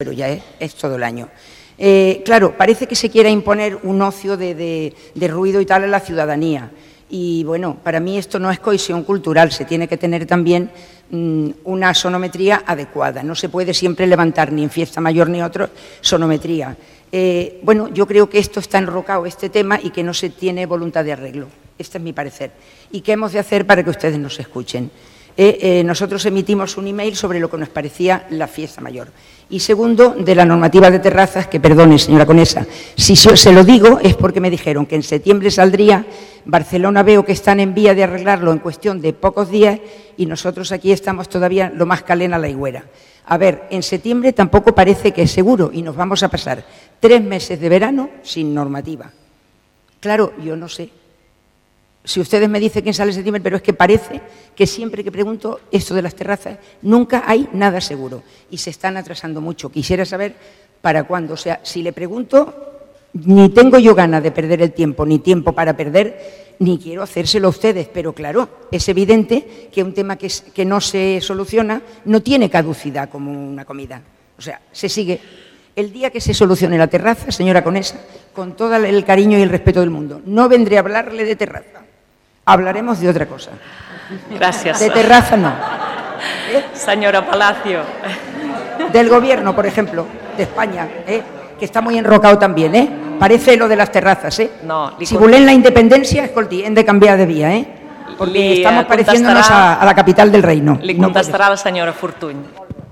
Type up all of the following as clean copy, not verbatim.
pero ya es todo el año. Claro, parece que se quiera imponer un ocio de ruido y tal a la ciudadanía. Y bueno, para mí esto no es cohesión cultural, se tiene que tener también una sonometría adecuada. No se puede siempre levantar ni en fiesta mayor ni otro sonometría. Bueno, yo creo que esto está enrocado, este tema, y que no se tiene voluntad de arreglo. Este es mi parecer. ¿Y qué hemos de hacer para que ustedes nos escuchen? Nosotros emitimos un email sobre lo que nos parecía la fiesta mayor. Y segundo, de la normativa de terrazas, que perdone, señora Conesa, si se lo digo es porque me dijeron que en septiembre saldría. Barcelona veo que están en vía de arreglarlo en cuestión de pocos días y nosotros aquí estamos todavía lo más calena la higuera. A ver, en septiembre tampoco parece que es seguro y nos vamos a pasar 3 meses de verano sin normativa. Claro, yo no sé. Si ustedes me dicen quién sale en septiembre, pero es que parece que siempre que pregunto esto de las terrazas, nunca hay nada seguro y se están atrasando mucho. Quisiera saber para cuándo. O sea, si le pregunto, ni tengo yo ganas de perder el tiempo, ni tiempo para perder, ni quiero hacérselo a ustedes. Pero claro, es evidente que un tema que no se soluciona no tiene caducidad como una comida. O sea, se sigue. El día que se solucione la terraza, señora Conesa, con todo el cariño y el respeto del mundo, no vendré a hablarle de terraza. Hablaremos de otra cosa. Gràcies. De terraza no. Senyora Palacio. Del gobierno, por ejemplo, de España, que está muy enrocado también, Parece lo de las terrazas, No, si volem la independencia, escolti, hem de canviar de vía, porque estamos pareciéndonos a la capital del reino. Li contestarà la senyora Fortuny.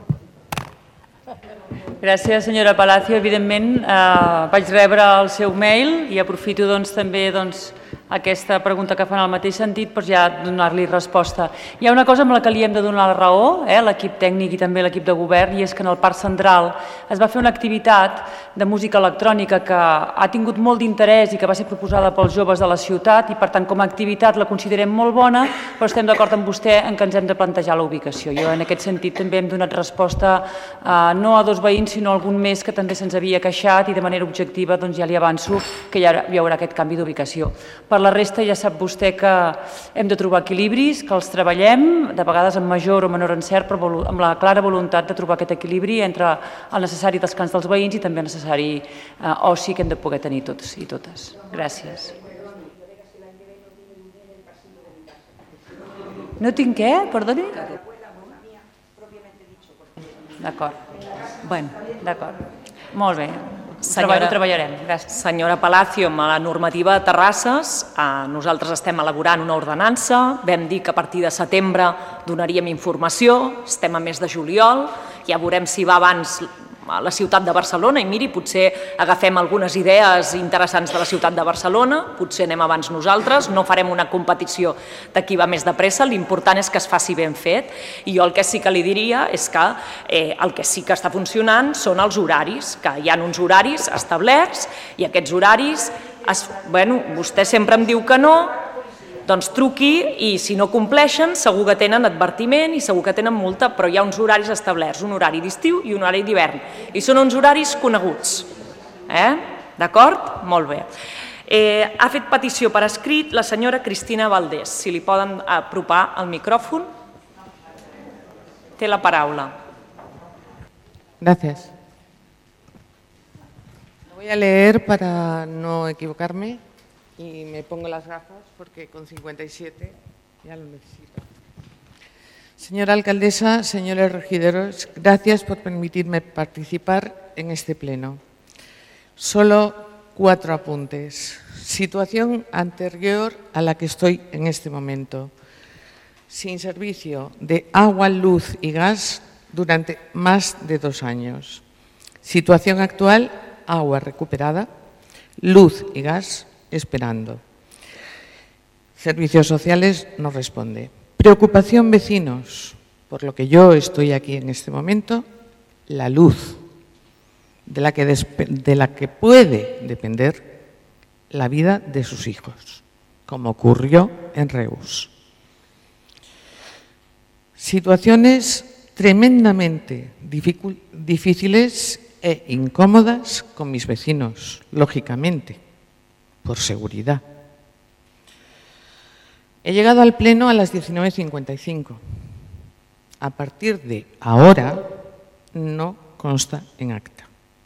Gràcies, senyora Palacio. Evidentment, vaig rebre el seu mail i aprofito també aquesta pregunta que fa en el mateix sentit per ja donar-li resposta. Hi ha una cosa amb la que li hem de donar la raó, l'equip tècnic i també l'equip de govern, i és que en el Parc Central es va fer una activitat de música electrònica que ha tingut molt d'interès i que va ser proposada pels joves de la ciutat i, per tant, com a activitat la considerem molt bona, però estem d'acord amb vostè en que ens hem de plantejar la ubicació. Jo, en aquest sentit, també hem donat resposta no a 2 veïns, sinó a algun més que també se'ns havia queixat i de manera objectiva ja li avanço que hi haurà aquest canvi d'ubicació. Per la resta ja sap vostè que hem de trobar equilibris, que els treballem, de vegades amb major o menor encert, però amb la clara voluntat de trobar aquest equilibri entre el necessari descans dels veïns i també el necessari oci que hem de poder tenir tots i totes. Gràcies. No tinc què? Perdoni? D'acord. Bueno, d'acord. Molt bé. Ho treballarem. Gràcies. Senyora Palacio, amb la normativa de terrasses, nosaltres estem elaborant una ordenança, vam dir que a partir de setembre donaríem informació, estem a mes de juliol, ja veurem si va abans a la ciutat de Barcelona i miri, potser agafem algunes idees interessants de la ciutat de Barcelona, potser anem abans nosaltres, no farem una competició de qui va més de pressa, l'important és que es faci ben fet i jo el que sí que li diria és que el que sí que està funcionant són els horaris, que hi ha uns horaris establerts i aquests horaris, vostè sempre em diu que no, doncs truqui i si no compleixen segur que tenen advertiment i segur que tenen multa, però hi ha uns horaris establerts, un horari d'estiu i un horari d'hivern. I són uns horaris coneguts. D'acord? Molt bé. Ha fet petició per escrit la senyora Cristina Valdés. Si li poden apropar el micròfon. Té la paraula. Gracias. Lo voy a leer para no equivocarme. Y me pongo las gafas porque con 57 ya lo necesito. Señora alcaldesa, señores regidores, gracias por permitirme participar en este pleno. Solo 4 apuntes. Situación anterior a la que estoy en este momento. Sin servicio de agua, luz y gas durante más de 2 años. Situación actual, agua recuperada, luz y gas esperando. Servicios sociales no responde. Preocupación vecinos, por lo que yo estoy aquí en este momento, la luz, de la que puede depender la vida de sus hijos, como ocurrió en Reus. Situaciones tremendamente difíciles e incómodas con mis vecinos, lógicamente, por seguridad. He llegado al Pleno a las 19:55. A partir de ahora no consta en acta.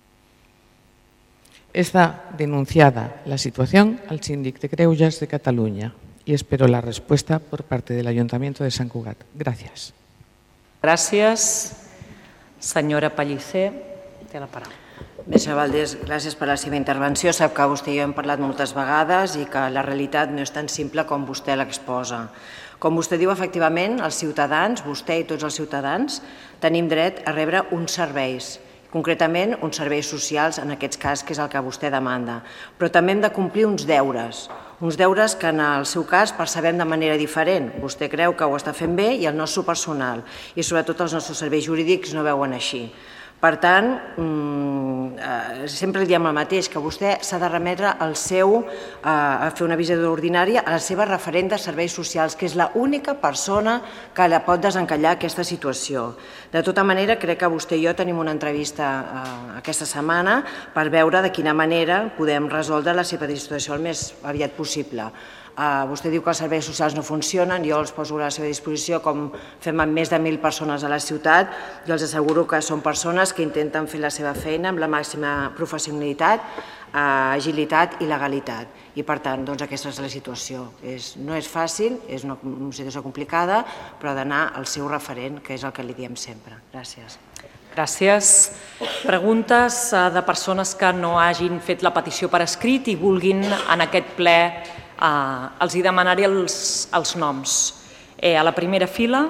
Está denunciada la situación al Síndic de Greuges de Cataluña y espero la respuesta por parte del Ayuntamiento de Sant Cugat. Gracias. Gràcies. Senyora Pellicer, té la paraula. Bé, senyor Valdés, gràcies per la seva intervenció. Sap que vostè i jo hem parlat moltes vegades i que la realitat no és tan simple com vostè l'exposa. Com vostè diu, efectivament, els ciutadans, vostè i tots els ciutadans, tenim dret a rebre uns serveis, concretament uns serveis socials, en aquest cas, que és el que vostè demanda. Però també hem de complir uns deures que en el seu cas percebem de manera diferent. Vostè creu que ho està fent bé i el nostre personal, i sobretot els nostres serveis jurídics no veuen així. Per tant, sempre li diem el mateix, que vostè s'ha de remetre a fer una visita ordinària a la seva referent de serveis socials, que és l'única persona que la pot desencallar aquesta situació. De tota manera, crec que vostè i jo tenim una entrevista aquesta setmana per veure de quina manera podem resoldre la seva situació el més aviat possible. Vostè diu que els serveis socials no funcionen, jo els poso a la seva disposició com fem amb més de 1.000 persones a la ciutat. Jo els asseguro que són persones que intenten fer la seva feina amb la màxima professionalitat, agilitat i legalitat. I per tant, aquesta és la situació. No és fàcil, és una situació complicada, però ha d'anar al seu referent, que és el que li diem sempre. Gràcies. Gràcies. Preguntes de persones que no hagin fet la petició per escrit i vulguin en aquest ple. Els hi demanaré els noms. A la primera fila,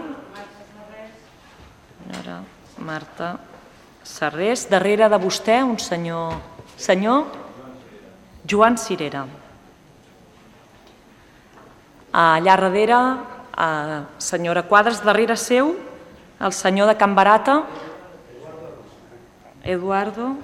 Marta Sarrés. Darrere de vostè, un senyor Joan Cirera. Allà darrere, senyora Quadres, darrere seu, el senyor de Can Barata. Eduardo.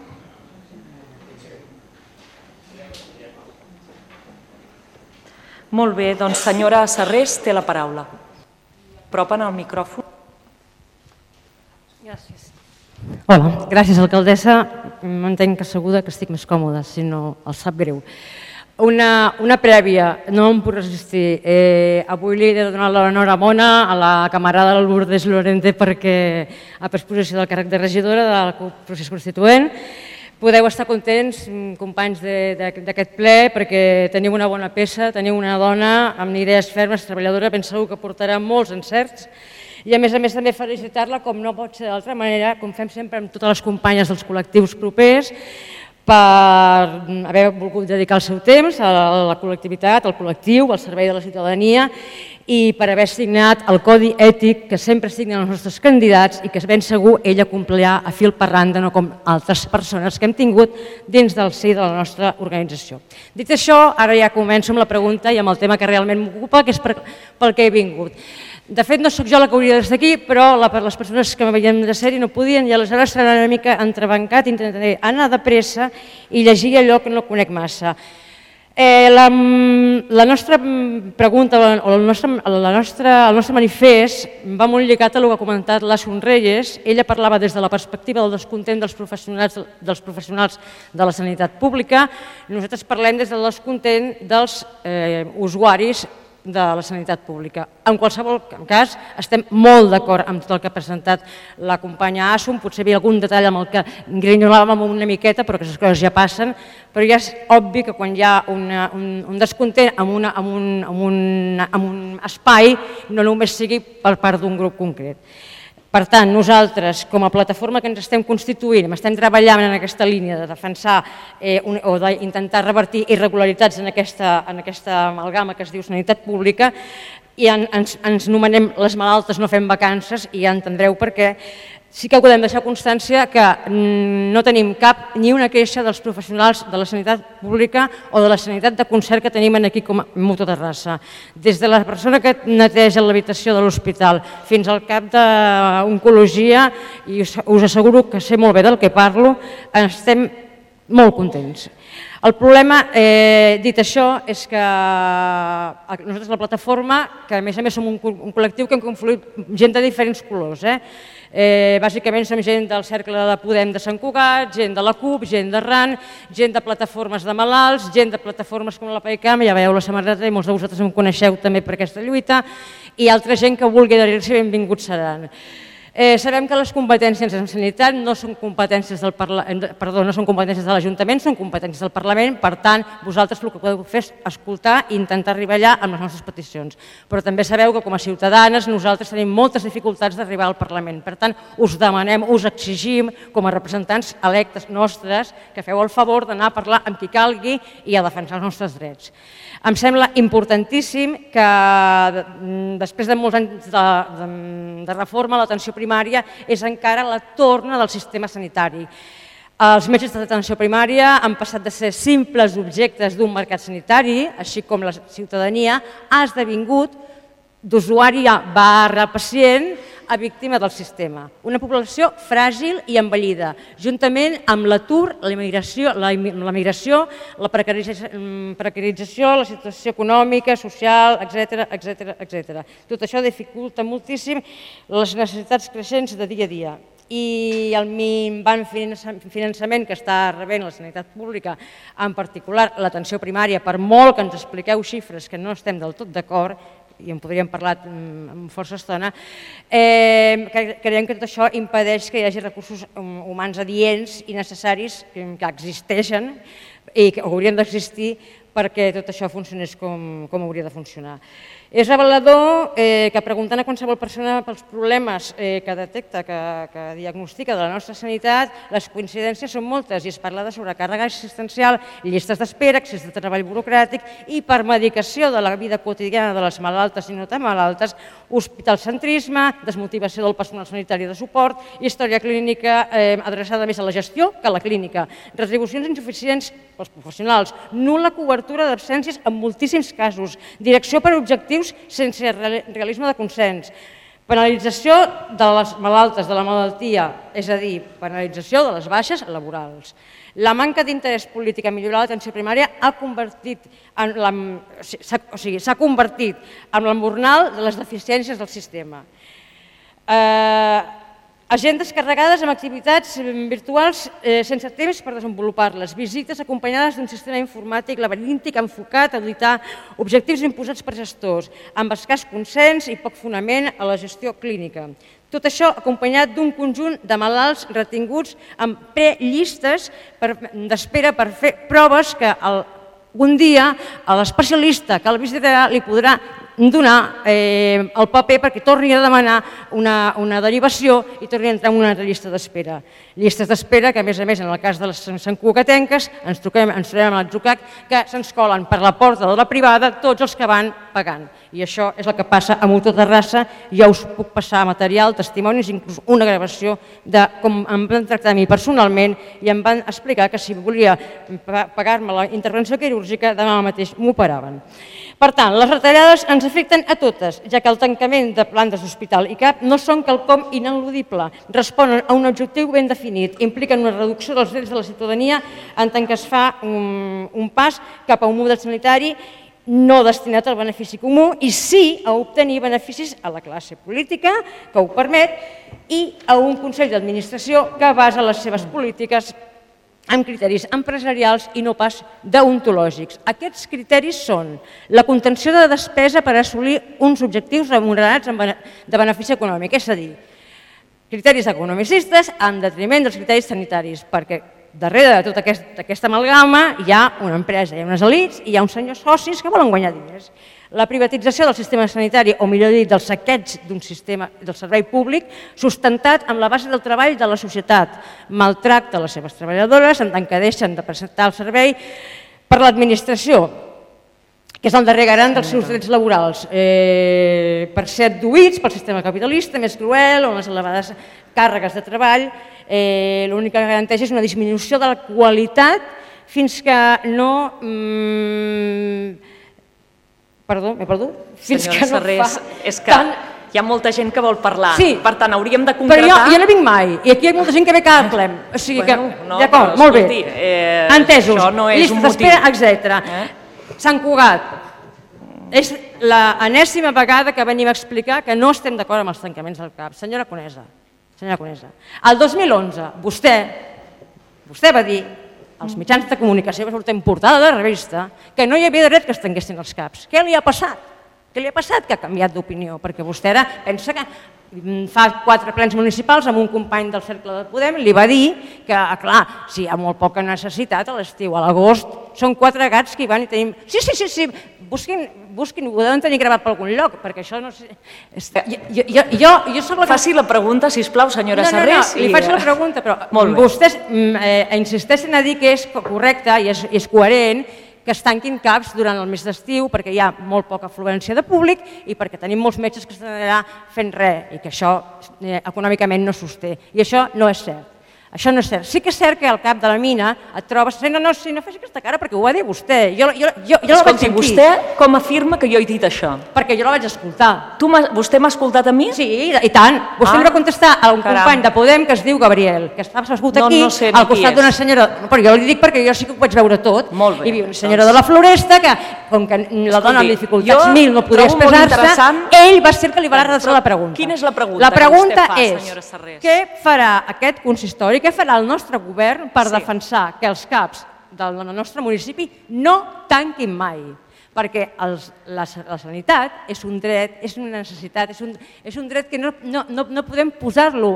Molt bé, doncs senyora Sarrés té la paraula. Apropen el micròfon. Gràcies. Hola, gràcies alcaldessa. M'entenc asseguda que estic més còmoda, si no els sap greu. Una prèvia, no em puc resistir. Avui li he de donar l'enhorabona a la camarada Lourdes Lorente perquè ha pres possessió del càrrec de regidora del procés constituent. Podeu estar contents, companys d'aquest ple, perquè teniu una bona peça, teniu una dona amb idees fermes, treballadora, ben segur que portarà molts encerts. I a més també felicitar-la, com no pot ser d'altra manera, com fem sempre amb totes les companyes dels col·lectius propers, per haver volgut dedicar el seu temps a la col·lectivitat, al col·lectiu, al servei de la ciutadania i per haver signat el codi ètic que sempre signen els nostres candidats i que ben segur ella complirà a fil per randa, no com altres persones que hem tingut dins del si de la nostra organització. Dit això, ara ja començo amb la pregunta i amb el tema que realment m'ocupa, que és pel que he vingut. De fet, no sóc jo la que hauria d'estar aquí, però les persones que m'havien de ser-hi no podien i aleshores serà una mica entrebancat, intentaré anar de pressa i llegir allò que no conec massa. La nostra pregunta o el nostre manifest va molt lligat a el que ha comentat l'Asun Reyes. Ella parlava des de la perspectiva del descontent dels professionals de la sanitat pública. Nosaltres parlem des del descontent dels usuaris de la sanitat pública. En qualsevol cas, estem molt d'acord amb tot el que ha presentat la companya Asun, potser hi havia algun detall amb el que grinyolàvem una miqueta, però aquestes coses ja passen, però ja és obvi que quan hi ha un descontent amb un espai, no només sigui per part d'un grup concret. Per tant, nosaltres, com a plataforma que ens estem constituint, estem treballant en aquesta línia de defensar o d'intentar revertir irregularitats en aquesta amalgama que es diu sanitat pública, i ens anomenem les malaltes no fem vacances, i ja entendreu per què. Sí que podem deixar constància que no tenim ni una queixa dels professionals de la sanitat pública o de la sanitat de concert que tenim aquí com a Mutu Terrassa. Des de la persona que neteja l'habitació de l'hospital fins al cap d'oncologia, i us asseguro que sé molt bé del que parlo, estem molt contents. El problema, dit això, és que nosaltres la plataforma, que a més som un col·lectiu que hem confluït gent de diferents colors, bàsicament som gent del cercle de Podem de Sant Cugat, gent de la CUP, gent d'Arran, gent de plataformes de malalts, gent de plataformes com la PAICAM, ja veieu la samarreta i molts de vosaltres em coneixeu també per aquesta lluita, i altra gent que vulgui adherir-s'hi benvinguts seran. Sabem que les competències en sanitat no són competències de l'Ajuntament, són competències del Parlament, per tant, vosaltres el que podeu fer és escoltar i intentar arribar allà amb les nostres peticions. Però també sabeu que com a ciutadanes nosaltres tenim moltes dificultats d'arribar al Parlament. Per tant, us demanem, us exigim, com a representants electes nostres, que feu el favor d'anar a parlar amb qui calgui i a defensar els nostres drets. Em sembla importantíssim que després de molts anys de reforma l'atenció primària és encara la torna del sistema sanitari. Els metges d'atenció primària han passat de ser simples objectes d'un mercat sanitari, així com la ciutadania ha esdevingut d'usuari barra pacient a víctima del sistema. Una població fràgil i envellida, juntament amb l'atur, la migració, la precarització, la situació econòmica, social, etc. Tot això dificulta moltíssim les necessitats creixents de dia a dia. I el minvant finançament que està rebent la sanitat pública, en particular l'atenció primària, per molt que ens expliqueu xifres que no estem del tot d'acord, i en podríem parlar amb força estona, creiem que tot això impedeix que hi hagi recursos humans adients i necessaris que existeixen i que haurien d'existir perquè tot això funcionés com hauria de funcionar. És revelador que preguntant a qualsevol persona pels problemes que detecta, que diagnostica de la nostra sanitat, les coincidències són moltes i es parla de sobrecàrrega assistencial, llistes d'espera, excés de treball burocràtic, hipermedicació de la vida quotidiana de les malaltes i no tan malaltes, hospitalcentrisme, desmotivació del personal sanitari de suport, història clínica adreçada més a la gestió que a la clínica, retribucions insuficients pels professionals, nul·la cobertura d'absències en moltíssims casos, direcció per objectius sense realisme de consens, penalització de les malaltes de la malaltia, és a dir, penalització de les baixes laborals. La manca d'interès polític a millorar l'atenció primària s'ha convertit en l'embornal de les deficiències del sistema. Agendes carregades amb activitats virtuals sense temps per desenvolupar-les, visites acompanyades d'un sistema informàtic laberíntic enfocat a evitar objectius imposats per gestors, amb escàs consens i poc fonament a la gestió clínica. Tot això acompanyat d'un conjunt de malalts retinguts amb prellistes d'espera per fer proves que un dia l'especialista que el visitarà li podrà donar el paper perquè torni a demanar una derivació i torni a entrar en una altra llista d'espera. Llistes d'espera que, a més, en el cas de les santcugatenques, ens trobem amb l'atzucac que se'ns colen per la porta de la privada tots els que van pagant. I això és el que passa a Motor Terrassa. Ja us puc passar material, testimonis, inclús una gravació de com em van tractar a mi personalment i em van explicar que si volia pagar-me la intervenció quirúrgica demà mateix m'operaven. Per tant, les retallades ens afecten a totes, ja que el tancament de plantes d'hospital i CAP no són quelcom ineludible, responen a un objectiu ben definit, impliquen una reducció dels drets de la ciutadania en tant que es fa un pas cap a un model sanitari no destinat al benefici comú i sí a obtenir beneficis a la classe política, que ho permet, i a un Consell d'Administració que basa les seves polítiques amb criteris empresarials i no pas deontològics. Aquests criteris són la contenció de despesa per assolir uns objectius remunerats de benefici econòmic, és a dir, criteris economicistes en detriment dels criteris sanitaris, perquè darrere de tota aquesta amalgama hi ha una empresa, hi ha unes elits i hi ha uns senyors socis que volen guanyar diners. La privatització del sistema sanitari, o millor dit, del saqueig d'un sistema del servei públic sustentat amb la base del treball de la societat, maltracta les seves treballadores en tant que deixen de presentar el servei per l'administració, que és el darrer garant dels seus drets laborals, per ser adduïts pel sistema capitalista més cruel, on les elevades càrregues de treball l'únic que garanteix és una disminució de la qualitat fins que no... Perdó, m'he perdut? Senyora Sarrés, és que hi ha molta gent que vol parlar. Per tant, hauríem de concretar... Però jo no vinc mai, i aquí hi ha molta gent que ve cada ple. O sigui que, d'acord, molt bé. Entesos, llistes d'espera, etc. Sant Cugat, és l'enèsima vegada que venim a explicar que no estem d'acord amb els tancaments del CAP. Senyora Conesa, el 2011 vostè va dir als mitjans de comunicació, va sortir en portada de revista, que no hi havia dret que es tanquessin els CAPs. Què li ha passat? Què li ha passat? Que ha canviat d'opinió, perquè vostè ara pensa que fa 4 plens municipals amb un company del Cercle de Podem, li va dir que, clar, si hi ha molt poca necessitat a l'estiu, a l'agost, són 4 gats que hi van i tenim... Sí, busquin, ho deuen tenir gravat per algun lloc, perquè això no sé... Jo soc la... Faci la pregunta, sisplau, senyora Sarrés. No, li faig la pregunta, però vostès insisteixen a dir que és correcte i és coherent que es tanquin CAPs durant el mes d'estiu perquè hi ha molt poca afluència de públic i perquè tenim molts metges que estan allà fent res i que això econòmicament no sosté. I això no és cert. Això no és cert. Sí que és cert que al cap de la mina et trobes... No faci aquesta cara perquè ho va dir vostè. Jo la vaig sentir. Vostè com afirma que jo he dit això? Perquè jo la vaig escoltar. Vostè m'ha escoltat a mi? Sí, i tant. Vostè em va contestar a un company de Podem que es diu Gabriel, que estava assegut aquí al costat d'una senyora... Però jo li dic perquè jo sí que ho vaig veure tot. Molt bé. Hi havia una senyora de la Floresta que, com que la dona amb dificultats 1000 no podia expressar-se, ell va ser que li va adreçar la pregunta. Quina és la pregunta La pregunta que vostè fa, senyora és, Sarrés? què farà aquest consistori, què farà el nostre govern per defensar que els CAPs del nostre municipi no tanquin mai? Perquè la sanitat és un dret, és una necessitat, és un dret que no podem posar-lo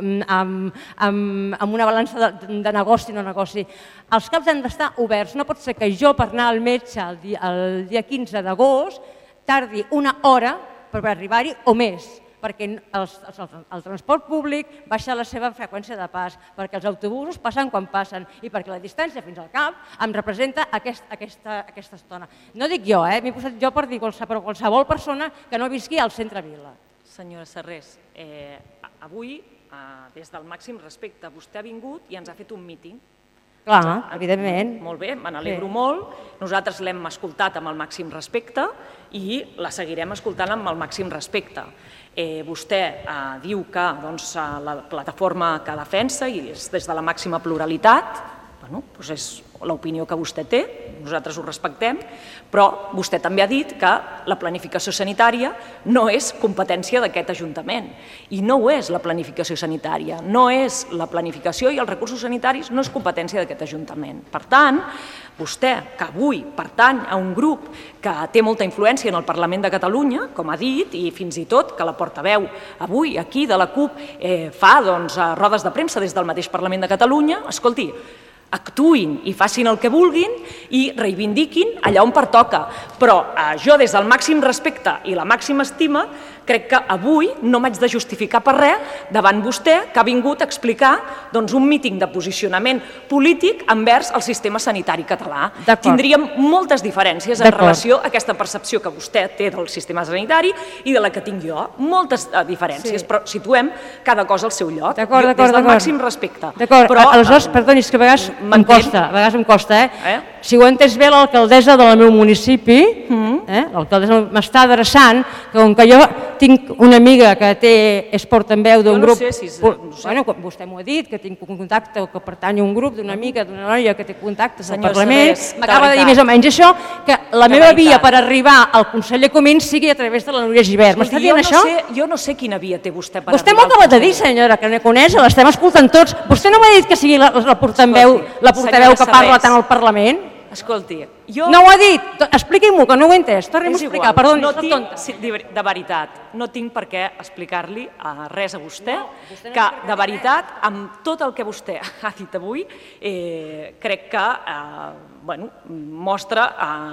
amb una balança de negoci o no negoci. Els CAPs han d'estar oberts. No pot ser que jo per anar al metge el dia 15 d'agost tardi una hora per arribar-hi o més, perquè el transport públic baixa la seva freqüència de pas, perquè els autobusos passen quan passen i perquè la distància fins al camp em representa aquesta estona. No dic jo, m'he posat jo per dir qualsevol persona que no visqui al centre Vila. Senyora Sarrés, avui, des del màxim respecte, vostè ha vingut i ens ha fet un míting. Clar, evidentment. Molt bé, me n'alegro molt. Nosaltres l'hem escoltat amb el màxim respecte i la seguirem escoltant amb el màxim respecte. Vostè diu que la plataforma que defensa i és des de la màxima pluralitat, és l'opinió que vostè té, nosaltres ho respectem, però vostè també ha dit que la planificació sanitària no és competència d'aquest Ajuntament. I no ho és la planificació sanitària, no és la planificació i els recursos sanitaris no és competència d'aquest Ajuntament. Per tant, vostè, que avui pertany a un grup que té molta influència en el Parlament de Catalunya, com ha dit, i fins i tot que la portaveu avui aquí de la CUP fa rodes de premsa des del mateix Parlament de Catalunya, escolti, actuïn i facin el que vulguin i reivindiquin allà on pertoca. Però jo, des del màxim respecte i la màxima estima, crec que avui no m'haig de justificar per res davant vostè que ha vingut a explicar un míting de posicionament polític envers el sistema sanitari català. Tindríem moltes diferències en relació a aquesta percepció que vostè té del sistema sanitari i de la que tinc jo. Moltes diferències, però situem cada cosa al seu lloc, des del màxim respecte. D'acord, aleshores, perdoni, és que a vegades em costa, Si ho he entès bé, l'alcaldessa del meu municipi, l'alcaldessa m'està adreçant, com que jo tinc una amiga que és portaveu d'un grup... Vostè m'ho ha dit, que tinc un contacte o que pertany a un grup d'una amiga, d'una noia que té contactes al Parlament. M'acaba de dir més o menys això, que la meva via per arribar al conseller Comín sigui a través de la Núria Gibert. M'està dient això? Jo no sé quina via té vostè per arribar. Vostè m'ho acaba de dir, senyora, que no coneix, l'estem escoltant tots. Vostè no m'ha dit que sigui la portaveu que parla tant al Parlament? Escolti, jo... No ho ha dit! Expliqui-m'ho, que no ho he entès. Torni'm a explicar, perdoni, soc tonta. De veritat, no tinc per què explicar-li res a vostè, que de veritat, amb tot el que vostè ha dit avui, crec que mostra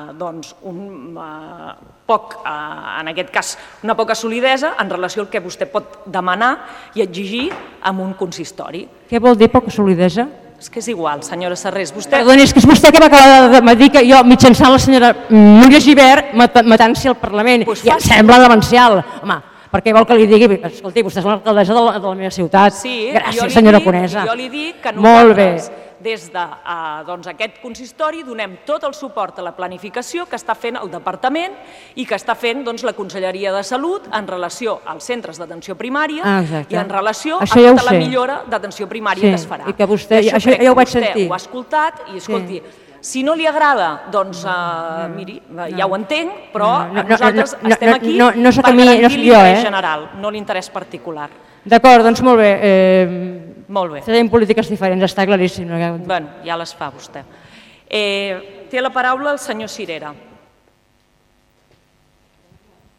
en aquest cas una poca solidesa en relació al que vostè pot demanar i exigir en un consistori. Què vol dir poca solidesa? És que és igual, senyora Sarrés. Perdoni, és que és vostè que va acabar de dir que jo, mitjançant la senyora Núria Gibert, matant-s'hi al Parlament. I em sembla demencial. Home, per què vol que li digui? Escolti, vostè és l'alcaldessa de la meva ciutat. Gràcies, senyora Conesa. Jo li dic que nosaltres, des d'aquest consistori, donem tot el suport a la planificació que està fent el Departament i que està fent la Conselleria de Salut en relació als centres d'atenció primària i en relació a tota la millora d'atenció primària que es farà. Això ja ho vaig sentir. Vostè ho ha escoltat i, escolti, si no li agrada, doncs, miri, ja ho entenc, però nosaltres estem aquí per garantir l'interès general, no l'interès particular. D'acord, doncs molt bé. Molt bé. Tenim polítiques diferents, està claríssim. Bé, ja les fa vostè. Té la paraula el senyor Cirera.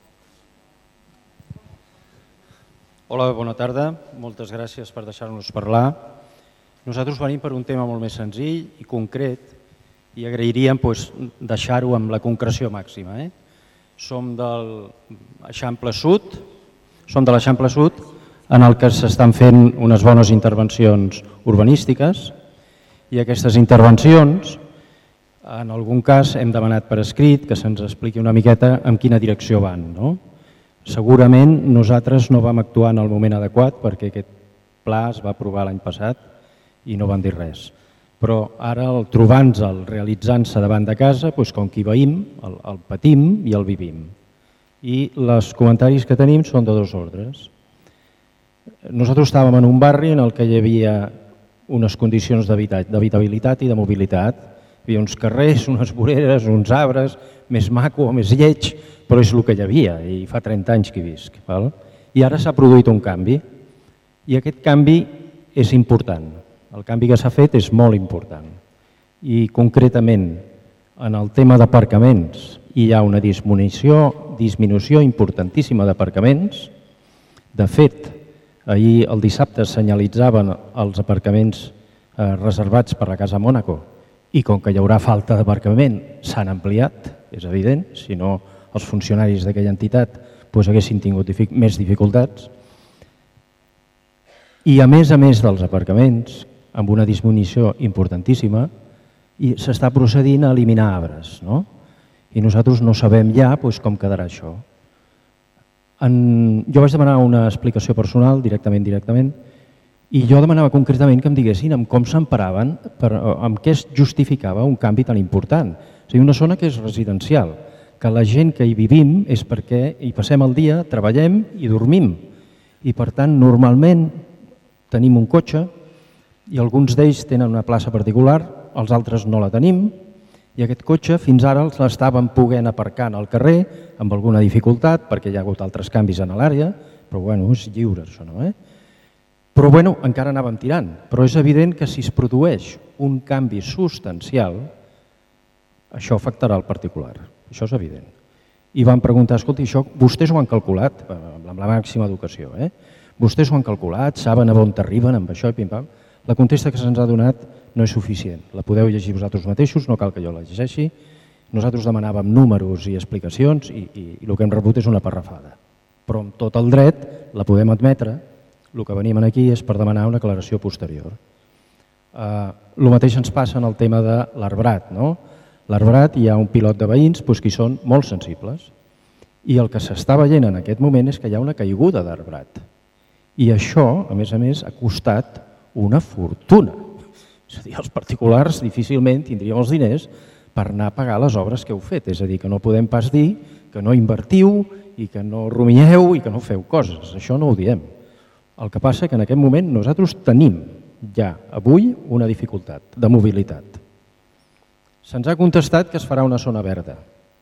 Hola, bona tarda. Moltes gràcies per deixar-nos parlar. Nosaltres venim per un tema molt més senzill i concret i agrairíem deixar-ho amb la concreció màxima. Som de l'Eixample Sud, en el que s'estan fent unes bones intervencions urbanístiques i aquestes intervencions, en algun cas hem demanat per escrit que se'ns expliqui una miqueta en quina direcció van. Segurament nosaltres no vam actuar en el moment adequat perquè aquest pla es va aprovar l'any passat i no van dir res. Però ara, trobant-se'l, realitzant-se davant de casa, com que hi veïm, el patim i el vivim. I els comentaris que tenim són de dos ordres. Nosaltres estàvem en un barri en el que hi havia unes condicions d'habitabilitat i de mobilitat. Hi havia uns carrers, unes voreres, uns arbres, més maco o més lleig, però és el que hi havia i fa 30 anys que hi visc. I ara s'ha produït un canvi i aquest canvi és important. El canvi que s'ha fet és molt important i concretament en el tema d'aparcaments hi ha una disminució importantíssima d'aparcaments. De fet, ahir el dissabte senyalitzaven els aparcaments reservats per la Casa Mònaco i com que hi haurà falta d'aparcament s'han ampliat, és evident, si no els funcionaris d'aquella entitat haguessin tingut més dificultats. I a més dels aparcaments, amb una disminució importantíssima, s'està procedint a eliminar arbres. I nosaltres no sabem ja com quedarà això. Jo vaig demanar una explicació personal, directament, i jo demanava concretament que em diguessin amb com s'emparaven, amb què es justificava un canvi tan important. És a dir, una zona que és residencial, que la gent que hi vivim és perquè hi passem el dia, treballem i dormim. I per tant, normalment tenim un cotxe i alguns d'ells tenen una plaça particular, els altres no la tenim, i aquest cotxe fins ara els l'estàvem poguent aparcar al carrer amb alguna dificultat perquè hi ha hagut altres canvis en l'àrea, però és lliure això, no? Però encara anàvem tirant, però és evident que si es produeix un canvi substancial, això afectarà al particular, això és evident. I vam preguntar, escolta, això vostès ho han calculat, amb la màxima educació, vostès ho han calculat, saben a on arriben amb això i pim-pam. La contesta que se'ns ha donat no és suficient. La podeu llegir vosaltres mateixos, no cal que jo la llegeixi. Nosaltres demanàvem números i explicacions i el que hem rebut és una parrafada. Però amb tot el dret la podem admetre, el que venim aquí és per demanar una aclaració posterior. El mateix ens passa en el tema de l'arbrat. L'arbrat hi ha un pilot de veïns que hi són molt sensibles i el que s'està veient en aquest moment és que hi ha una caiguda d'arbrat. I això, a més, ha costat una fortuna. És a dir, els particulars difícilment tindríem els diners per anar a pagar les obres que heu fet. És a dir, que no podem pas dir que no invertiu i que no rumieu i que no feu coses. Això no ho diem. El que passa és que en aquest moment nosaltres tenim ja avui una dificultat de mobilitat. Se'ns ha contestat que es farà una zona verda.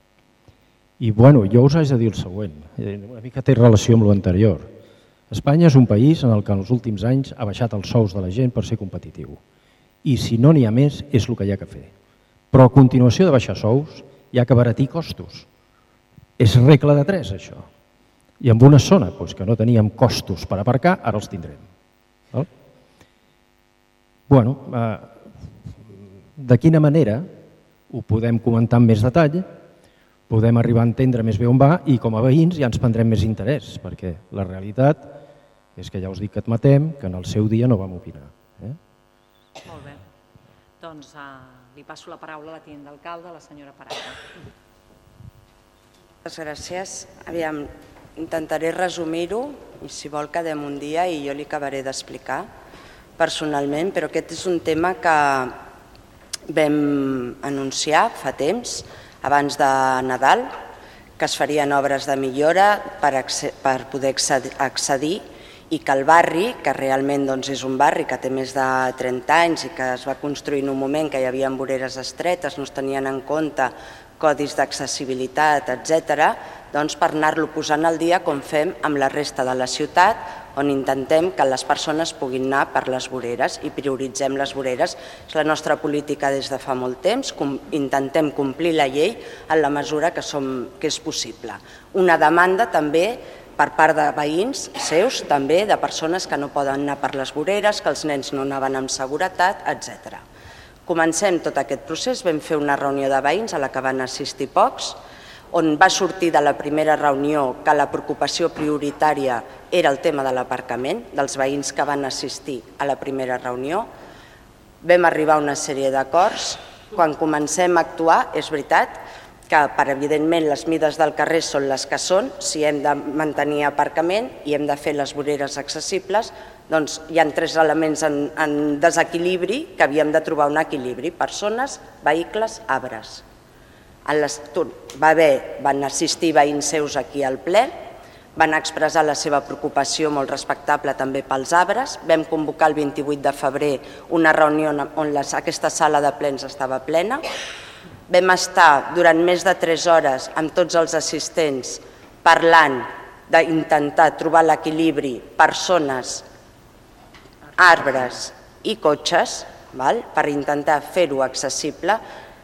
I jo us haig de dir el següent, una mica té relació amb l'anterior. Espanya és un país en el que en els últims anys ha baixat els sous de la gent per ser competitiu. I si no n'hi ha més, és el que hi ha que fer. Però a continuació de baixar sous, hi ha que abaratir costos. És regla de 3, això. I en una zona que no teníem costos per aparcar, ara els tindrem. De quina manera ho podem comentar amb més detall, podem arribar a entendre més bé on va i com a veïns ja ens prendrem més interès, perquè la realitat és que ja us dic que admetem que en el seu dia no vam opinar. Molt bé. Doncs li passo la paraula a la tinent d'alcalde, la senyora Parada. Moltes gràcies. Aviam, intentaré resumir-ho i si vol quedem un dia i jo li acabaré d'explicar personalment, però aquest és un tema que vam anunciar fa temps, abans de Nadal, que es farien obres de millora per poder accedir i que el barri, que realment és un barri que té més de 30 anys i que es va construir en un moment que hi havia voreres estretes, no es tenien en compte codis d'accessibilitat, etc., doncs per anar-lo posant al dia com fem amb la resta de la ciutat, on intentem que les persones puguin anar per les voreres i prioritzem les voreres. És la nostra política des de fa molt temps, intentem complir la llei en la mesura que és possible. Una demanda també per part de veïns seus, també de persones que no poden anar per les voreres, que els nens no anaven amb seguretat, etc. Comencem tot aquest procés, vam fer una reunió de veïns a la que van assistir pocs, on va sortir de la primera reunió que la preocupació prioritària era el tema de l'aparcament, dels veïns que van assistir a la primera reunió. Vam arribar a una sèrie d'acords. Quan comencem a actuar, és veritat que, evidentment, les mides del carrer són les que són. Si hem de mantenir aparcament i hem de fer les voreres accessibles, doncs hi ha 3 elements en desequilibri que havíem de trobar un equilibri: persones, vehicles, arbres. Van assistir veïns seus aquí al ple, van expressar la seva preocupació molt respectable també pels arbres. Vam convocar el 28 de febrer una reunió on aquesta sala de plens estava plena. Vam estar durant més de 3 hores amb tots els assistents parlant d'intentar trobar l'equilibri persones, arbres i cotxes, per intentar fer-ho accessible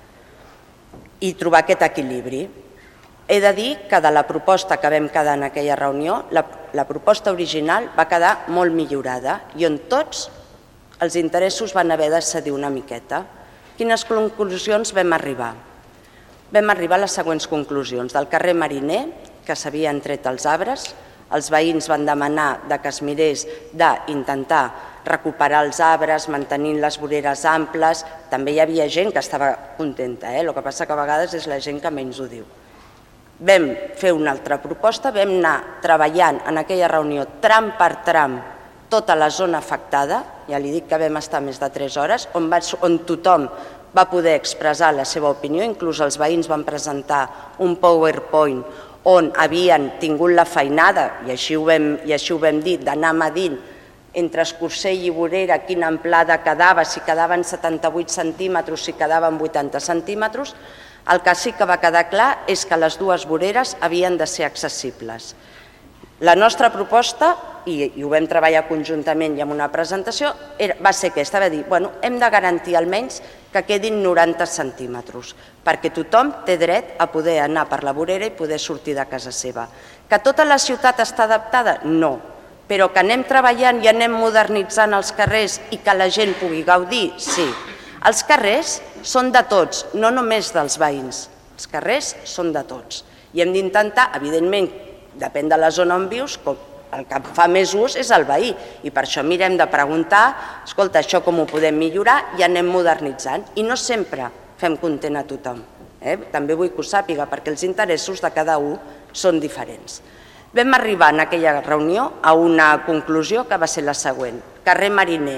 i trobar aquest equilibri. He de dir que de la proposta que vam quedar en aquella reunió, la proposta original va quedar molt millorada i on tots els interessos van haver de cedir una miqueta. Quines conclusions vam arribar? Vam arribar a les següents conclusions. Del carrer Mariner, que s'havien tret els arbres, els veïns van demanar que es mirés d'intentar recuperar els arbres, mantenint les voreres amples. També hi havia gent que estava contenta, el que passa que a vegades és la gent que menys ho diu. Vam fer una altra proposta, vam anar treballant en aquella reunió tram per tram tota la zona afectada, ja li dic que vam estar més de 3 hores, on tothom va poder expressar la seva opinió, inclús els veïns van presentar un PowerPoint on havien tingut la feinada, i així ho vam dir, d'anar medint entre Escursell i vorera quina amplada quedava, si quedaven 78 centímetres, si quedaven 80 centímetres. El que sí que va quedar clar és que les 2 voreres havien de ser accessibles. La nostra proposta, i ho vam treballar conjuntament i amb una presentació, va ser aquesta, va dir, hem de garantir almenys que quedin 90 centímetres, perquè tothom té dret a poder anar per la vorera i poder sortir de casa seva. Que tota la ciutat està adaptada? No. Però que anem treballant i anem modernitzant els carrers i que la gent pugui gaudir? Sí. Els carrers són de tots, no només dels veïns. Els carrers són de tots. I hem d'intentar, evidentment, depèn de la zona on vius, el que fa més ús és el veí. I per això mirem de preguntar, escolta, això com ho podem millorar, i anem modernitzant. I no sempre fem content a tothom. També vull que ho sàpiga, perquè els interessos de cada un són diferents. Vam arribar en aquella reunió a una conclusió que va ser la següent. Carrer Mariner,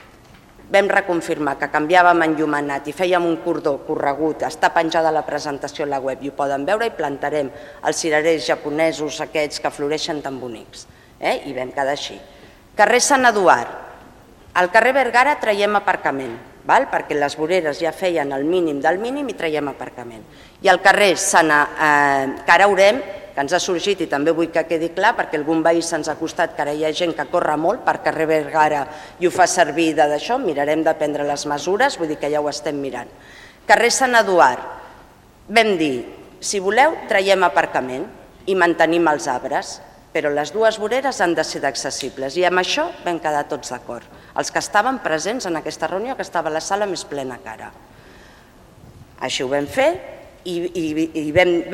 vam reconfirmar que canviàvem enllumenat i fèiem un cordó corregut, està penjada la presentació a la web i ho poden veure, i plantarem els cirerers japonesos aquests que floreixen tan bonics. I vam quedar així. Carrer Sant Eduard, al carrer Vergara traiem aparcament, perquè les voreres ja feien el mínim del mínim i traiem aparcament. I al carrer Caraurem, que ens ha sorgit, i també vull que quedi clar, perquè algun veí se'ns ha costat que ara hi ha gent que corre molt per carrer Vergara i ho fa servir d'això, mirarem de prendre les mesures, vull dir que ja ho estem mirant. Carrer Sant Eduard, vam dir, si voleu, traiem aparcament i mantenim els arbres, però les 2 voreres han de ser accessibles, i amb això vam quedar tots d'acord. Els que estaven presents en aquesta reunió, que estava a la sala més plena que ara. Així ho vam fer i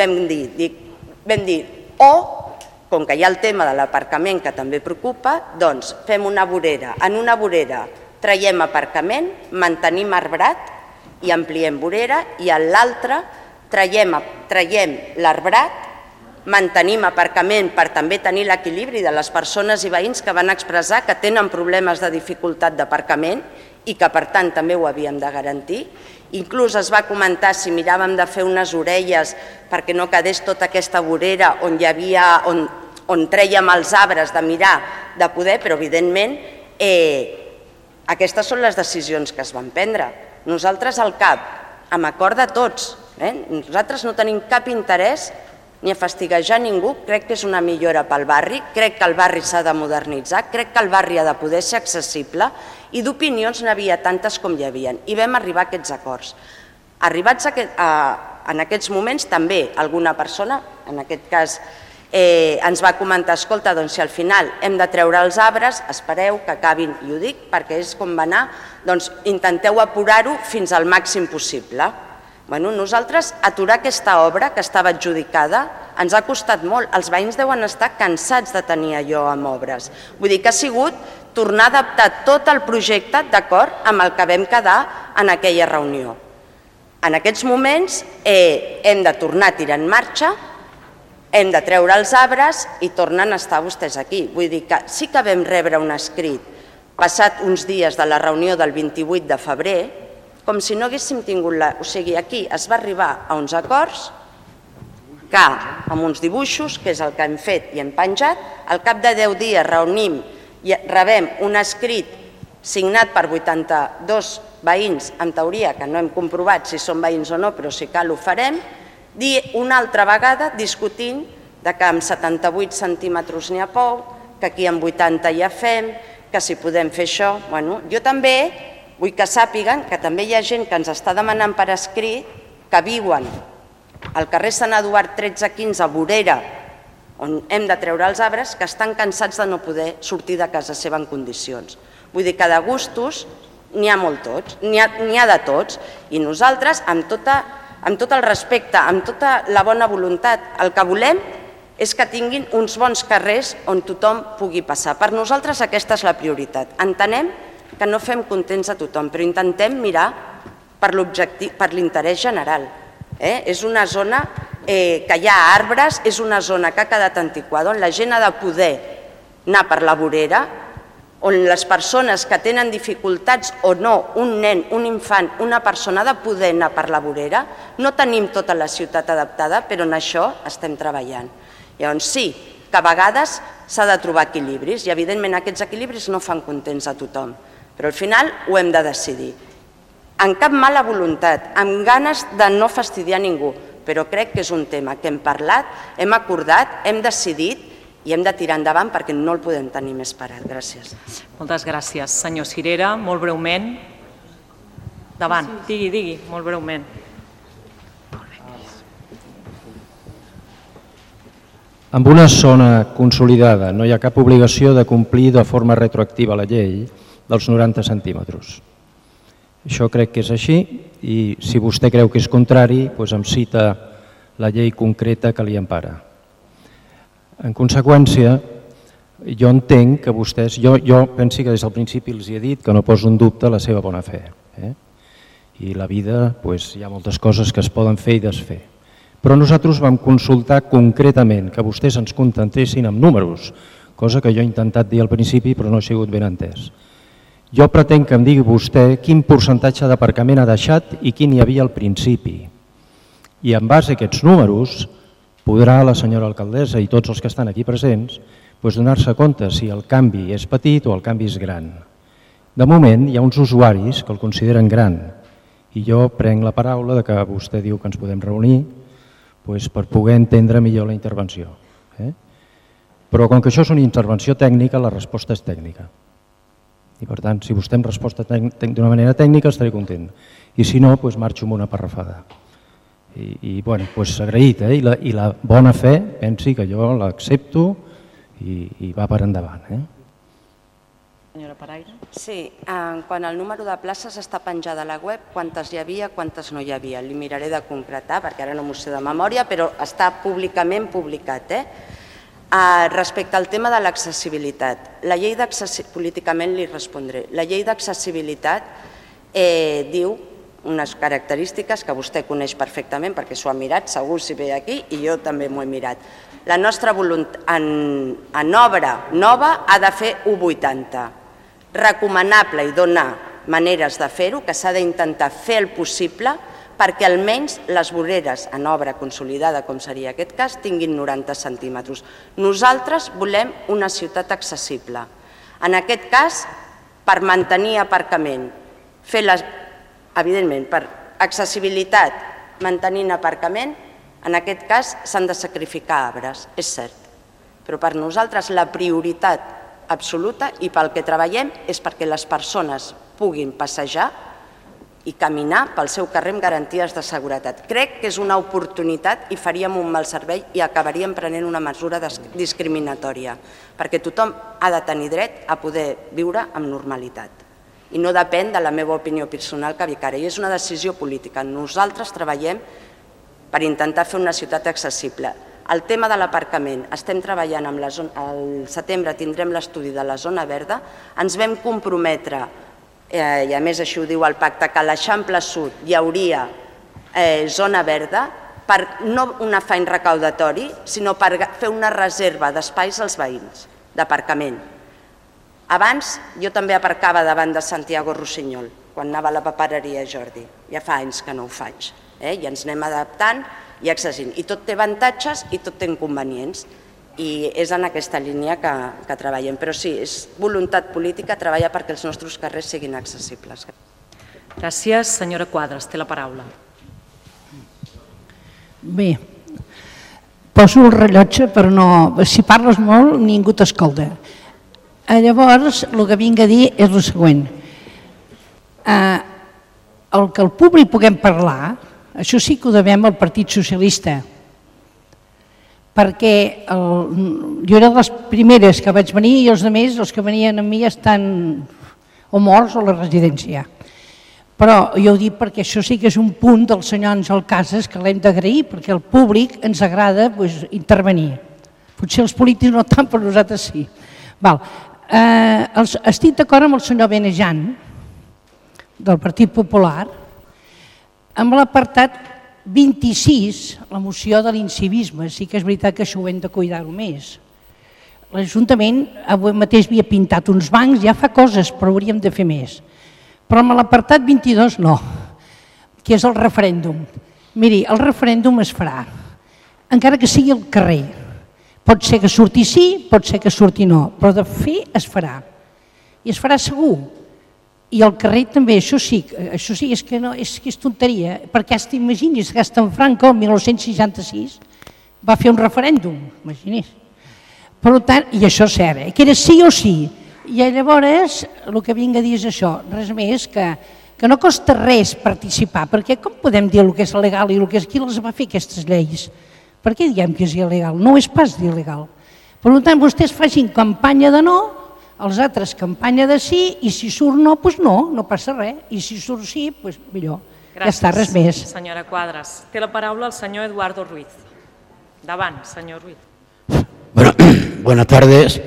vam dir, com que hi ha el tema de l'aparcament que també preocupa, doncs fem una vorera. En una vorera traiem aparcament, mantenim arbrat i ampliem vorera, i en l'altra traiem l'arbrat, mantenim aparcament per també tenir l'equilibri de les persones i veïns que van expressar que tenen problemes de dificultat d'aparcament i que per tant també ho havíem de garantir. Inclús es va comentar si miràvem de fer unes orelles perquè no quedés tota aquesta vorera on trèiem els arbres, de mirar, de poder, però evidentment aquestes són les decisions que es van prendre. Nosaltres al CAP, amb acord de tots, nosaltres no tenim cap interès ni a fastiguejar ningú, crec que és una millora pel barri, crec que el barri s'ha de modernitzar, crec que el barri ha de poder ser accessible, i d'opinions n'hi havia tantes com hi havia, i vam arribar a aquests acords. Arribats en aquests moments també alguna persona, en aquest cas ens va comentar, escolta, doncs si al final hem de treure els arbres, espereu que acabin, i ho dic perquè és com va anar, doncs intenteu apurar-ho fins al màxim possible. Nosaltres aturar aquesta obra que estava adjudicada ens ha costat molt. Els veïns deuen estar cansats de tenir allò amb obres. Vull dir que ha sigut tornar a adaptar tot el projecte d'acord amb el que vam quedar en aquella reunió. En aquests moments hem de tornar a tirar en marxa, hem de treure els arbres i tornen a estar vostès aquí. Vull dir que sí que vam rebre un escrit passat uns dies de la reunió del 28 de febrer, com si no haguéssim tingut O sigui, aquí es va arribar a uns acords que, amb uns dibuixos, que és el que hem fet i hem penjat, al cap de 10 dies reunim i rebem un escrit signat per 82 veïns, en teoria, que no hem comprovat si són veïns o no, però si cal ho farem, una altra vegada discutint que amb 78 centímetres n'hi ha poc, que aquí amb 80 ja fem, que si podem fer això. Jo també vull que sàpiguen que també hi ha gent que ens està demanant per escrit que viuen al carrer Sant Eduard 13-15 a Vorera, on hem de treure els arbres, que estan cansats de no poder sortir de casa seva en condicions. Vull dir que de gustos n'hi ha molt tots, n'hi ha de tots, i nosaltres, amb tot el respecte, amb tota la bona voluntat, el que volem és que tinguin uns bons carrers on tothom pugui passar. Per nosaltres aquesta és la prioritat. Entenem que no fem contents a tothom, però intentem mirar per l'interès general. És una zona que hi ha arbres, és una zona que ha quedat antiquada, on la gent ha de poder anar per la vorera, on les persones que tenen dificultats o no, un nen, un infant, una persona ha de poder anar per la vorera. No tenim tota la ciutat adaptada, però en això estem treballant. Llavors sí, que a vegades s'ha de trobar equilibris i evidentment aquests equilibris no fan contents a tothom, però al final ho hem de decidir. Amb cap mala voluntat, amb ganes de no fastidiar ningú, però crec que és un tema que hem parlat, hem acordat, hem decidit i hem de tirar endavant perquè no el podem tenir més parat. Gràcies. Moltes gràcies. Senyor Cirera, molt breument. Davant, digui, molt breument. En una zona consolidada no hi ha cap obligació de complir de forma retroactiva la llei dels 90 centímetres. Això crec que és així i si vostè creu que és contrari, doncs em cita la llei concreta que li empara. En conseqüència, jo entenc que vostès, jo penso que des del principi els he dit que no poso en dubte la seva bona fe. I la vida, hi ha moltes coses que es poden fer i desfer. Però nosaltres vam consultar concretament que vostès ens contentessin amb números, cosa que jo he intentat dir al principi però no ha sigut ben entès. Jo pretenc que em digui vostè quin percentatge d'aparcament ha deixat i quin hi havia al principi. I en base a aquests números podrà la senyora alcaldessa i tots els que estan aquí presents donar-se compte si el canvi és petit o el canvi és gran. De moment hi ha uns usuaris que el consideren gran i jo prenc la paraula que vostè diu que ens podem reunir per poder entendre millor la intervenció. Però com que això és una intervenció tècnica, la resposta és tècnica. I per tant, si vostè em resposta d'una manera tècnica estaré content. I si no, marxo amb una parrafada. I agraït, i la bona fe, pensi que jo l'accepto i va per endavant. Senyora Paraire. Sí, quan el número de places està penjada a la web, quantes hi havia, quantes no hi havia. Li miraré de concretar, perquè ara no m'ho sé de memòria, però està públicament publicat. Respecte al tema de l'accessibilitat, políticament li respondré. La llei d'accessibilitat diu unes característiques que vostè coneix perfectament perquè s'ho ha mirat, segur si ve aquí, i jo també m'ho he mirat. La nostra voluntat en obra nova ha de fer 1,80. Recomanable i donar maneres de fer-ho, que s'ha d'intentar fer el possible perquè almenys les voreres en obra consolidada, com seria aquest cas, tinguin 90 centímetres. Nosaltres volem una ciutat accessible. En aquest cas, per mantenir aparcament, evidentment, per accessibilitat, mantenint aparcament, en aquest cas s'han de sacrificar arbres, és cert. Però per nosaltres la prioritat absoluta i pel que treballem és perquè les persones puguin passejar i caminar pel seu carrer amb garanties de seguretat. Crec que és una oportunitat i faríem un mal servei i acabaríem prenent una mesura discriminatòria, perquè tothom ha de tenir dret a poder viure amb normalitat. I no depèn de la meva opinió personal que dic ara, i és una decisió política. Nosaltres treballem per intentar fer una ciutat accessible. El tema de l'aparcament, estem treballant amb la zona, al setembre tindrem l'estudi de la zona verda, ens vam comprometre, i a més això ho diu el pacte, que a l'Eixample Sud hi hauria zona verda, per no un afany recaudatori, sinó per fer una reserva d'espais als veïns, d'aparcament. Abans jo també aparcava davant de Santiago Rossinyol, quan anava a la papereria Jordi. Ja fa anys que no ho faig, i ens anem adaptant i accessint. I tot té avantatges i tot té inconvenients. I és en aquesta línia que treballem. Però sí, és voluntat política treballar perquè els nostres carrers siguin accessibles. Gràcies. Senyora Quadras, té la paraula. Bé, poso el rellotge però no... Si parles molt ningú t'escolta. Llavors, el que vinc a dir és el següent. El que el públic puguem parlar, això sí que ho devem al Partit Socialista, perquè jo era de les primeres que vaig venir i els altres, els que venien amb mi, estan o morts o a la residència. Però jo ho dic perquè això sí que és un punt del senyor Àngel Casas que l'hem d'agrair, perquè al públic ens agrada intervenir. Potser els polítics no tant, però nosaltres sí. Estic d'acord amb el senyor Benejan, del Partit Popular, amb l'apartat 26, la moció de l'incivisme. Sí que és veritat que això ho hem de cuidar-ho més. L'Ajuntament avui mateix havia pintat uns bancs, ja fa coses, però hauríem de fer més. Però amb l'apartat 22 no, que és el referèndum. Miri, el referèndum es farà, encara que sigui al carrer. Pot ser que surti sí, pot ser que surti no, però de fer es farà. I es farà segur. I al carrer també, això sí, és que és tonteria, perquè t'imagines que en Franco, el 1966, va fer un referèndum, imagines. Per tant, i això és cert, que era sí o sí. I llavors, el que vinc a dir és això, res més que no costa res participar, perquè com podem dir el que és legal i el que és qui les va fer aquestes lleis? Per què diem que és il·legal? No és pas il·legal. Per tant, vostès facin campanya de no, els altres campanya de sí, i si surt no, doncs no passa res. I si surt sí, doncs millor. Ja està, res més. Gràcies, senyora Quadras. Té la paraula el senyor Eduardo Ruiz. Davant, senyor Ruiz. Bueno, buenas tardes.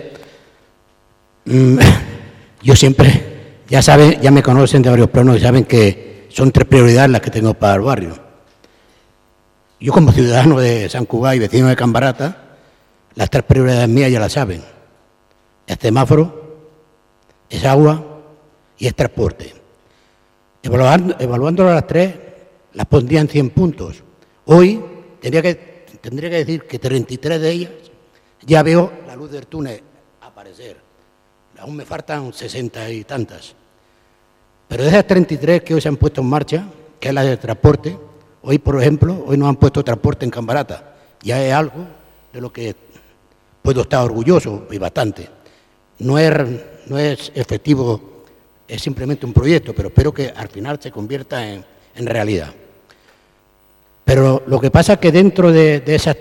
Yo siempre, ya saben, ya me conocen de varios planos y saben que son 3 prioridades las que tengo para el barrio. Yo como ciudadano de San Cugat y vecino de Can Barata, las 3 prioridades mías ya las saben. Es semáforo, es agua y es transporte. Evaluándolo a las 3, las pondría en 100 puntos. Hoy tendría que decir que 33 de ellas ya veo la luz del túnel aparecer. Aún me faltan 60 y tantas. Pero de esas 33 que hoy se han puesto en marcha, que es la del transporte, hoy, por ejemplo, hoy nos han puesto transporte en Can Barata. Ya es algo de lo que puedo estar orgulloso y bastante. No es efectivo, es simplemente un proyecto, pero espero que al final se convierta en realidad. Pero lo que pasa es que dentro de esas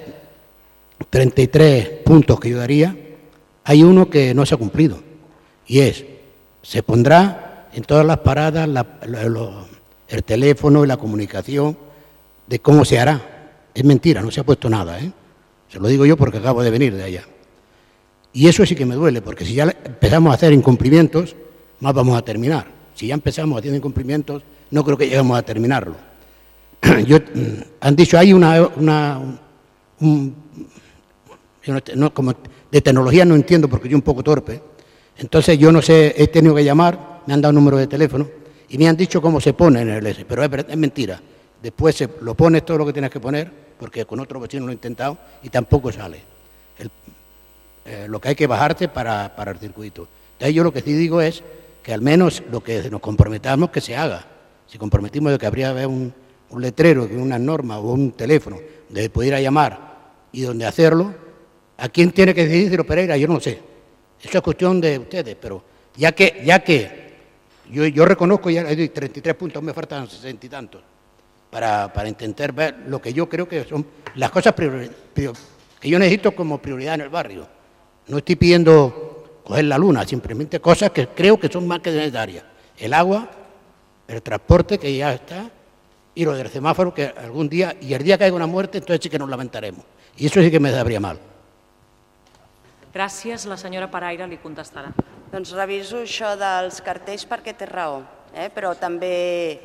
33 puntos que yo daría, hay uno que no se ha cumplido, y se pondrá en todas las paradas el teléfono y la comunicación de cómo se hará. Es mentira, no se ha puesto nada, Se lo digo yo porque acabo de venir de allá. Y eso sí que me duele, porque si ya empezamos a hacer incumplimientos, más vamos a terminar. Si ya empezamos haciendo incumplimientos, no creo que lleguemos a terminarlo. Han dicho, hay como de tecnología no entiendo porque yo un poco torpe. Entonces yo no sé, he tenido que llamar, me han dado un número de teléfono y me han dicho cómo se pone en el S, pero es mentira. Después lo pones todo lo que tienes que poner, porque con otro vecino lo he intentado y tampoco sale. Lo que hay que bajarte para el circuito. Entonces yo lo que sí digo es que al menos lo que nos comprometamos que se haga. Si comprometimos de que habría un letrero, una norma o un teléfono donde pudiera llamar y donde hacerlo, ¿a quién tiene que decidirlo, Pereira? Yo no sé. Eso es cuestión de ustedes, pero ya que Yo reconozco, ya he dicho 33 puntos, me faltan 60 y tantos para intentar ver lo que yo creo que son las cosas que yo necesito como prioridad en el barrio. No estoy pidiendo coger la luna, simplemente cosas que creo que son más que necesarias. El agua, el transporte, que ya está, y lo del semáforo, que algún día, y el día que haya una muerte, entonces sí que nos lamentaremos. I això sí que me sabria mal. Gràcies. La senyora Paraire li contestarà. Doncs reviso això dels cartells perquè té raó, però també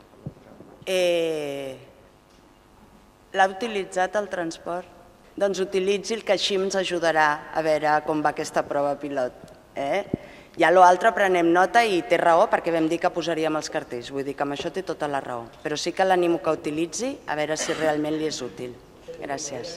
l'ha utilitzat el transport. Doncs utilitzi el que així ens ajudarà a veure com va aquesta prova pilot. Ja l'altre prenem nota i té raó perquè vam dir que posaríem els cartells. Vull dir que amb això té tota la raó. Però sí que l'animo que utilitzi a veure si realment li és útil. Gràcies.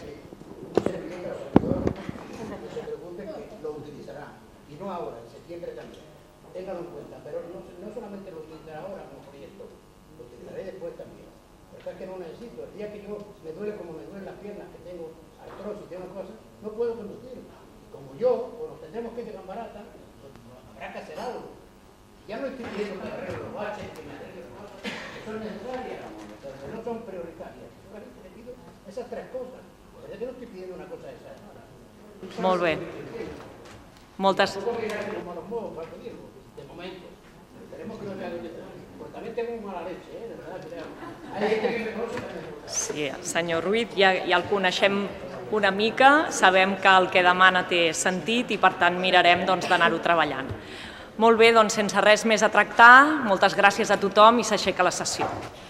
No ahora, en septiembre también. Ténganlo en cuenta, pero no solamente lo utilizaré ahora como proyecto, lo utilizaré después también. Porque es que no necesito. El día que yo me duele como me duelen las piernas, que tengo artrosis y tengo cosas, no puedo conducir. Y como yo, o nos tendremos que llegar barata, pues habrá que hacer algo. Ya no estoy pidiendo que arregle los baches, que me arregle cosas que son necesarias, pero no son prioritarias. Yo le pido esas tres cosas. Pero es que no estoy pidiendo una cosa de esas. Molt bé. Moltes... Sí, senyor Ruiz, ja el coneixem una mica, sabem que el que demana té sentit i per tant mirarem d'anar-ho treballant. Molt bé, doncs sense res més a tractar, moltes gràcies a tothom i s'aixeca la sessió.